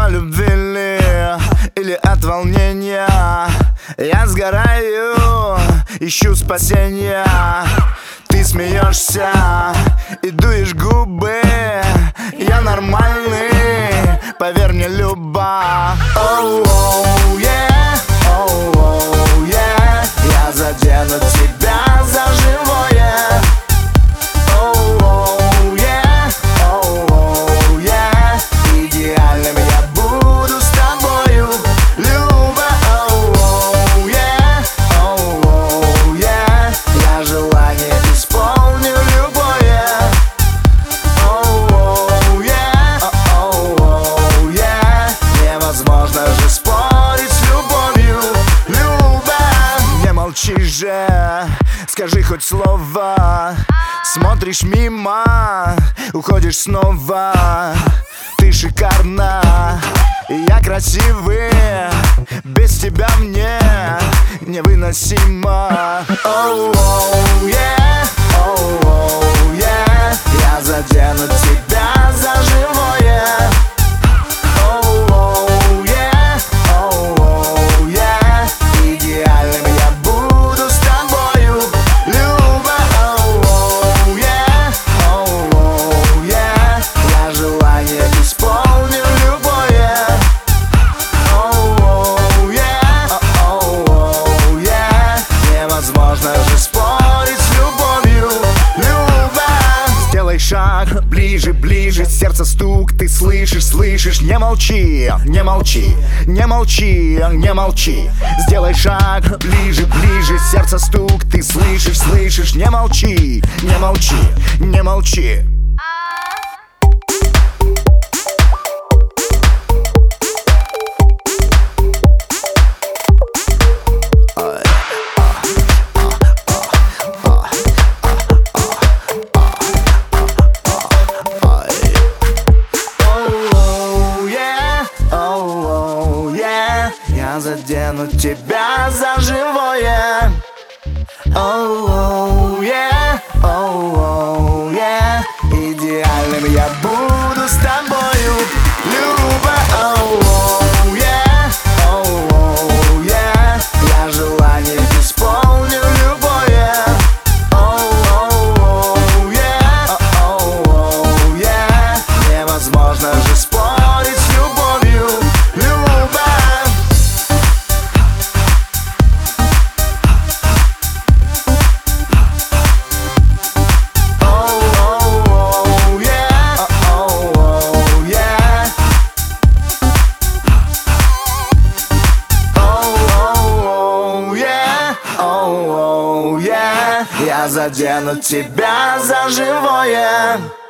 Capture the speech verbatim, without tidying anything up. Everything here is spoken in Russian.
любви ли, или от волнения? Я сгораю, ищу спасения. Ты смеешься и дуешь губы. Я нормальный, поверь мне, Люба. Oh, oh, yeah, oh, oh, yeah. Я задену тебя за живое. Oh, oh, yeah, oh, oh, yeah. Идеальным я буду с тобою, Люба. Oh, oh, yeah, oh, oh, yeah. Я желание исполню любое. Oh, oh, yeah, oh, oh, yeah. Невозможно же спорить с любовью, Люба. Не молчи же, скажи хоть слово. Смотришь мимо, уходишь снова. Ты шикарна, и я красивый. Без тебя мне невыносимо. Oh, oh, yeah, oh, oh, yeah. Я задену тебя за живое. Oh, oh, yeah, oh, oh, yeah. Идеальным я буду с тобою, Люба. Oh, oh, yeah, oh, oh, yeah. Я желание исполню любое. Oh, oh, yeah, oh, oh, yeah. Невозможно же спорить с любовью, Люба. Сделай шаг ближе, ближе, сердце стук, ты слышишь, слышишь. Не молчи, не молчи, не молчи, не молчи. Сделай шаг ближе, ближе, сердце стук, ты слышишь, слышишь. Не молчи, не молчи, не молчи. Я задену тебя за живое. Oh, oh, yeah, oh, oh, yeah. Идеальным я буду с тобою, Люба. Oh, oh, yeah, oh, oh, yeah. Я желание исполню любое. Oh, oh, oh, yeah, oh, oh, yeah. Невозможно же спорить с любовью, Люба. Я задену тебя за живое.